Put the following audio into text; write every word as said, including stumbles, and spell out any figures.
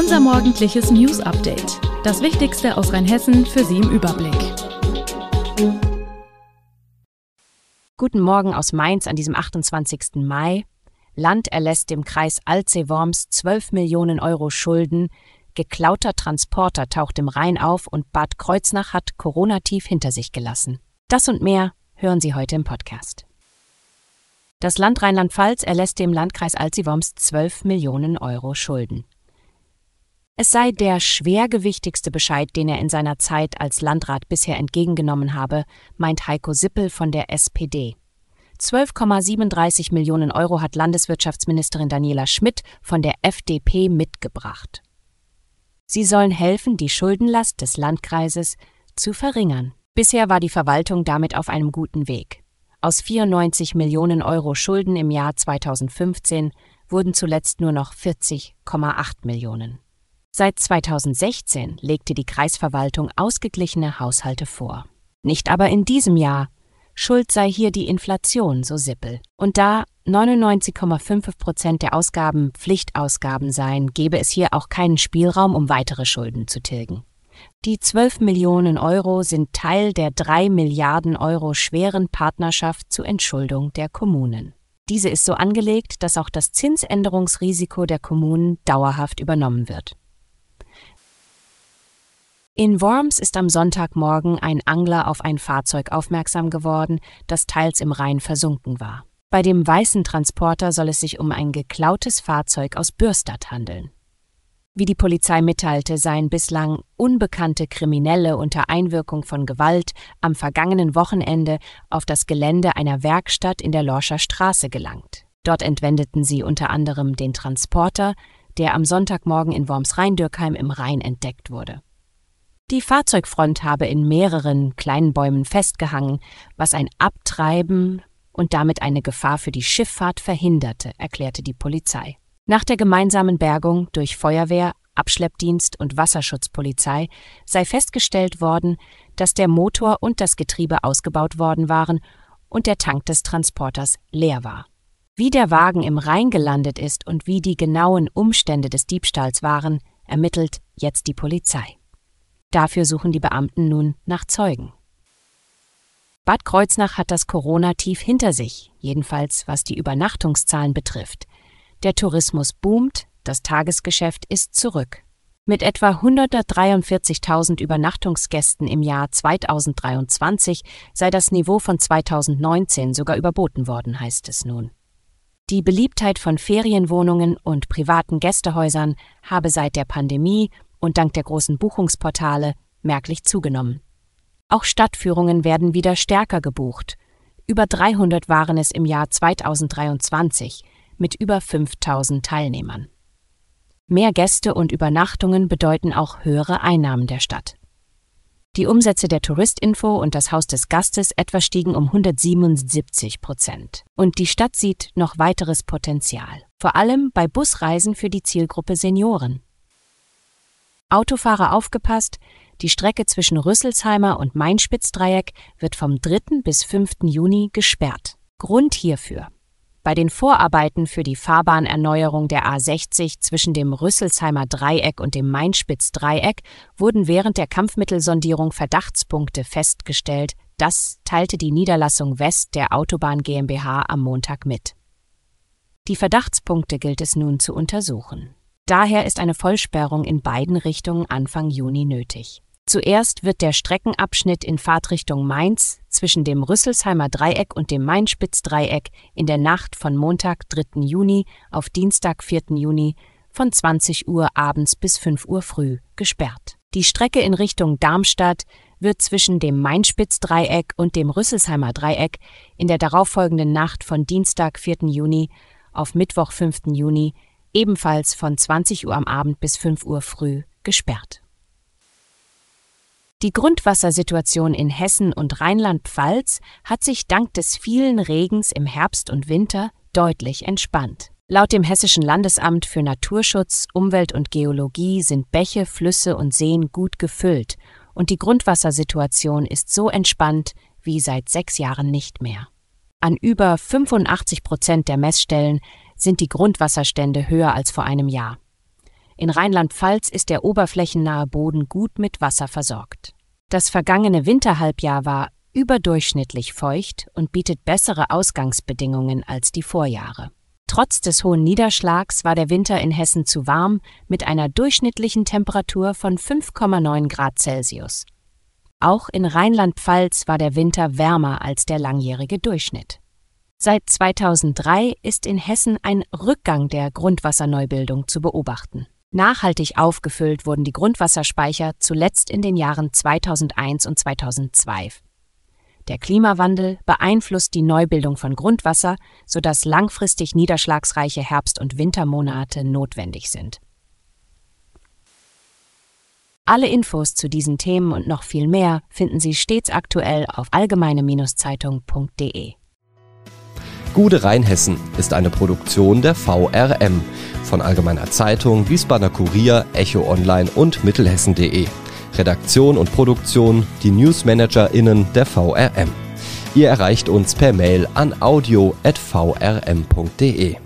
Unser morgendliches News-Update. Das Wichtigste aus Rheinhessen für Sie im Überblick. Guten Morgen aus Mainz an diesem achtundzwanzigsten Mai. Land erlässt dem Kreis Alzey-Worms zwölf Millionen Euro Schulden. Geklauter Transporter taucht im Rhein auf und Bad Kreuznach hat Corona-Tief hinter sich gelassen. Das und mehr hören Sie heute im Podcast. Das Land Rheinland-Pfalz erlässt dem Landkreis Alzey-Worms zwölf Millionen Euro Schulden. Es sei der schwergewichtigste Bescheid, den er in seiner Zeit als Landrat bisher entgegengenommen habe, meint Heiko Sippel von der S P D. zwölf Komma siebenunddreißig Millionen Euro hat Landeswirtschaftsministerin Daniela Schmidt von der F D P mitgebracht. Sie sollen helfen, die Schuldenlast des Landkreises zu verringern. Bisher war die Verwaltung damit auf einem guten Weg. Aus vierundneunzig Millionen Euro Schulden im Jahr zweitausendfünfzehn wurden zuletzt nur noch vierzig Komma acht Millionen. Seit zweitausendsechzehn legte die Kreisverwaltung ausgeglichene Haushalte vor. Nicht aber in diesem Jahr. Schuld sei hier die Inflation, so Sippel. Und da neunundneunzig Komma fünf Prozent der Ausgaben Pflichtausgaben seien, gebe es hier auch keinen Spielraum, um weitere Schulden zu tilgen. Die zwölf Millionen Euro sind Teil der drei Milliarden Euro schweren Partnerschaft zur Entschuldung der Kommunen. Diese ist so angelegt, dass auch das Zinsänderungsrisiko der Kommunen dauerhaft übernommen wird. In Worms ist am Sonntagmorgen ein Angler auf ein Fahrzeug aufmerksam geworden, das teils im Rhein versunken war. Bei dem weißen Transporter soll es sich um ein geklautes Fahrzeug aus Bürstadt handeln. Wie die Polizei mitteilte, seien bislang unbekannte Kriminelle unter Einwirkung von Gewalt am vergangenen Wochenende auf das Gelände einer Werkstatt in der Lorscher Straße gelangt. Dort entwendeten sie unter anderem den Transporter, der am Sonntagmorgen in Worms-Rhein-Dürkheim im Rhein entdeckt wurde. Die Fahrzeugfront habe in mehreren kleinen Bäumen festgehangen, was ein Abtreiben und damit eine Gefahr für die Schifffahrt verhinderte, erklärte die Polizei. Nach der gemeinsamen Bergung durch Feuerwehr, Abschleppdienst und Wasserschutzpolizei sei festgestellt worden, dass der Motor und das Getriebe ausgebaut worden waren und der Tank des Transporters leer war. Wie der Wagen im Rhein gelandet ist und wie die genauen Umstände des Diebstahls waren, ermittelt jetzt die Polizei. Dafür suchen die Beamten nun nach Zeugen. Bad Kreuznach hat das Corona-Tief hinter sich, jedenfalls was die Übernachtungszahlen betrifft. Der Tourismus boomt, das Tagesgeschäft ist zurück. Mit etwa hundertdreiundvierzigtausend Übernachtungsgästen im Jahr zweitausenddreiundzwanzig sei das Niveau von zweitausendneunzehn sogar überboten worden, heißt es nun. Die Beliebtheit von Ferienwohnungen und privaten Gästehäusern habe seit der Pandemie und dank der großen Buchungsportale merklich zugenommen. Auch Stadtführungen werden wieder stärker gebucht. Über dreihundert waren es im Jahr zweitausenddreiundzwanzig mit über fünftausend Teilnehmern. Mehr Gäste und Übernachtungen bedeuten auch höhere Einnahmen der Stadt. Die Umsätze der Touristinfo und das Haus des Gastes etwa stiegen um hundertsiebenundsiebzig Prozent. Und die Stadt sieht noch weiteres Potenzial, vor allem bei Busreisen für die Zielgruppe Senioren. Autofahrer aufgepasst, die Strecke zwischen Rüsselsheimer und Mainspitz-Dreieck wird vom dritten bis fünften Juni gesperrt. Grund hierfür: Bei den Vorarbeiten für die Fahrbahnerneuerung der A sechzig zwischen dem Rüsselsheimer Dreieck und dem Mainspitz-Dreieck wurden während der Kampfmittelsondierung Verdachtspunkte festgestellt. Das teilte die Niederlassung West der Autobahn GmbH am Montag mit. Die Verdachtspunkte gilt es nun zu untersuchen. Daher ist eine Vollsperrung in beiden Richtungen Anfang Juni nötig. Zuerst wird der Streckenabschnitt in Fahrtrichtung Mainz zwischen dem Rüsselsheimer Dreieck und dem Mainspitz-Dreieck in der Nacht von Montag, dritten Juni auf Dienstag, vierten Juni von zwanzig Uhr abends bis fünf Uhr früh gesperrt. Die Strecke in Richtung Darmstadt wird zwischen dem Mainspitz-Dreieck und dem Rüsselsheimer Dreieck in der darauffolgenden Nacht von Dienstag, vierten Juni auf Mittwoch, fünften Juni ebenfalls von zwanzig Uhr am Abend bis fünf Uhr früh gesperrt. Die Grundwassersituation in Hessen und Rheinland-Pfalz hat sich dank des vielen Regens im Herbst und Winter deutlich entspannt. Laut dem Hessischen Landesamt für Naturschutz, Umwelt und Geologie sind Bäche, Flüsse und Seen gut gefüllt und die Grundwassersituation ist so entspannt wie seit sechs Jahren nicht mehr. An über fünfundachtzig Prozent der Messstellen sind die Grundwasserstände höher als vor einem Jahr. In Rheinland-Pfalz ist der oberflächennahe Boden gut mit Wasser versorgt. Das vergangene Winterhalbjahr war überdurchschnittlich feucht und bietet bessere Ausgangsbedingungen als die Vorjahre. Trotz des hohen Niederschlags war der Winter in Hessen zu warm mit einer durchschnittlichen Temperatur von fünf Komma neun Grad Celsius. Auch in Rheinland-Pfalz war der Winter wärmer als der langjährige Durchschnitt. Seit zweitausenddrei ist in Hessen ein Rückgang der Grundwasserneubildung zu beobachten. Nachhaltig aufgefüllt wurden die Grundwasserspeicher zuletzt in den Jahren zweitausendeins und zweitausendzwei. Der Klimawandel beeinflusst die Neubildung von Grundwasser, sodass langfristig niederschlagsreiche Herbst- und Wintermonate notwendig sind. Alle Infos zu diesen Themen und noch viel mehr finden Sie stets aktuell auf allgemeine Zeitung punkt de. Gude Rheinhessen ist eine Produktion der V R M von Allgemeiner Zeitung, Wiesbadener Kurier, Echo Online und Mittelhessen punkt de. Redaktion und Produktion, die NewsmanagerInnen der V R M. Ihr erreicht uns per Mail an audio at v r m punkt de.